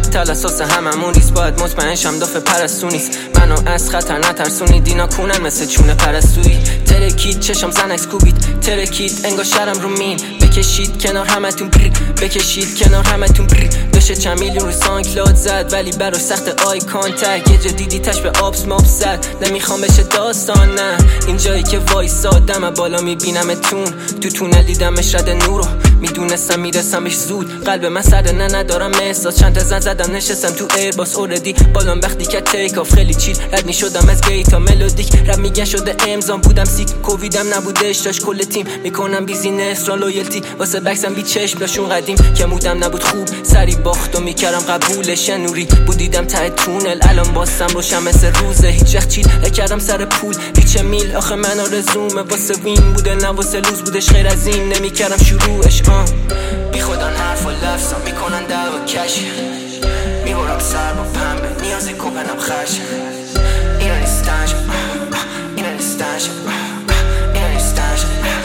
تلاساس هممون ریس، باید مطمئن شم دافع پرستو نیست. منو از خطر نترسونید، اینا کونن مثل چونه پرستویی. ترکید چشم زنکس کوبید، ترکید انگار شرم رو مین. بکشید کنار همتون بری، بکشید کنار همتون بری. داشته چند میلیون رو سانکلاد زد ولی براش سخت آی کانتک. یه جا دیدیتش به آبس ماب زد، نمیخوام بشه داستان. نه اینجایی که وایسادم بالا میبینمتون، تو تونل دیدمش رد نورو، میدونستم میرسم بهش زود. قلب من سرده نه ندارم احساس، چند تا زن زدم نشستم تو ایر باس اوردی بالام وقتی که تیک آف. خیلی چیل رد میشدم از گیتا ملودیک، رب میگن شده امضام بودم سیک. کوویدم نبودش داشت کل تیم، میکنم بیزینس را لویلتی واسه بکسم بی چشم داشون قدیم. که مودم نبود خوب سری باخت و میکردم قبولش. نوری بودیدم ته تونل، الان باستم روشم مثل روزه. هیچ وقت چیل نکردم سر پول ریچ میل، آخه من آرزومه واسه وین بوده نه واسه لوز بودش. غیر از این نمیکردم شروعش. بی خودان حرف و لفظم میکنن دعوا کش، میبرم سر با پنبه نیازی کوپنم خرش. اینا نیستنش، اینا نیستنش، اینا نیستنش.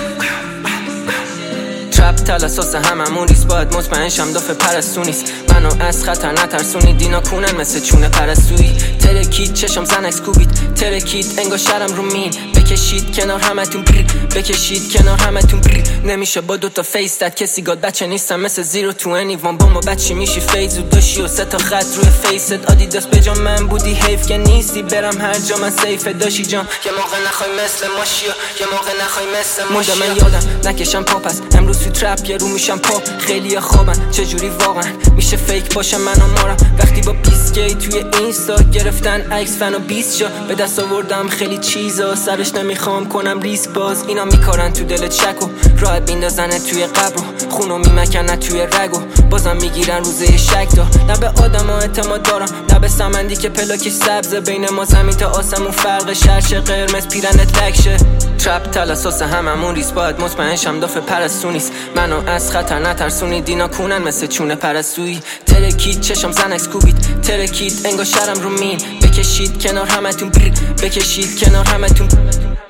ترپ تلاساس هممون ریس، باید مطمئن شم دافع پرستو نیست. منو از خطر نترسونید، اینا کونن مثل چونه پرستویی. ترکید چشم زنکس کوبید، ترکید انگار شرم رو مین. بکشید کنار همتون بری، بکشید کنار همتون بری. نمیشه با دوتا فیس داد کسی گاد بچه نیستم مثل 021 با ما بچه میشی فیزو داشی و 3 تا خط روی فیست. آدیداس به جا من بودی حیف که نیستی، برم هر جا من سیفه داشی جام. یه موقع نخوای مثل ماشیا، یه موقع نخوای مثل ماشیا. من یادم نکشم پاپ است امروز تو ترپ یه رو میشم پاپ. خیلی خوابن چجوری واقعا میشه فیک باشم من و مارم. وقتی با پیسکی توی اینستا گرفتن عکس فن و 20 جا به دست آوردم خیلی چیزا. سرش نمیخوام کنم ریسک باز، اینا میکارن تو دلت شک و راحت بیندازنه توی قبر و خونو میمکنن توی رگ و بازم میگیرن روزه شک دا. نه به آدم ها اعتماد دارم، نه به سمندی که پلاکش سبزه. بین ما زمین تا آسمون فرق شرش قرمز پیرنت لکشه. ترپ تلاساس هممون ریس، باید مطمئن شم دافع پرستو نیست. منو از خطر نترسونید، اینا کونن مثل چونه پرستویی. ترکید چشم زنکس کوبید، ترکید انگار شرم رو مین. بکشید کنار همتون بری، بکشید کنار همتون.